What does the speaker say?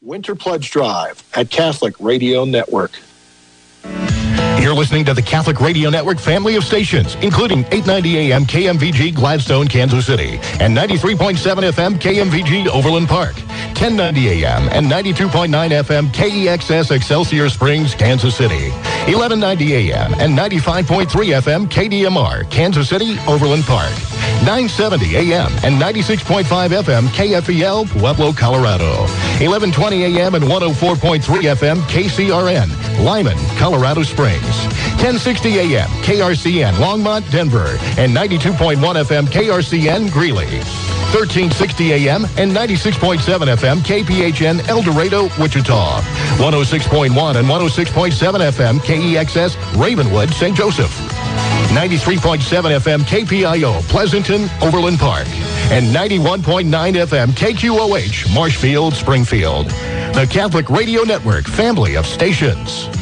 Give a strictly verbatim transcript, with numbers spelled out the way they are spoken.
Winter Pledge Drive at Catholic Radio Network. You're listening to the Catholic Radio Network family of stations, including eight ninety A M K M V G Gladstone, Kansas City, and ninety-three point seven F M K M V G Overland Park, ten ninety A M and ninety-two point nine F M K E X S Excelsior Springs, Kansas City, eleven ninety A M and ninety-five point three F M K D M R, Kansas City, Overland Park, nine seventy A M and ninety-six point five F M K F E L, Pueblo, Colorado, eleven twenty A M and one oh four point three F M K C R N, Lyman, Colorado Springs, ten sixty A M K R C N, Longmont, Denver, and ninety-two point one F M K R C N, Greeley, thirteen sixty A M and ninety-six point seven F M K P H N, El Dorado, Wichita, one oh six point one and one oh six point seven F M K E X S, Ravenwood, Saint Joseph, ninety-three point seven F M K P I O, Pleasanton, Overland Park, and ninety-one point nine F M K Q O H, Marshfield, Springfield. The Catholic Radio Network family of stations.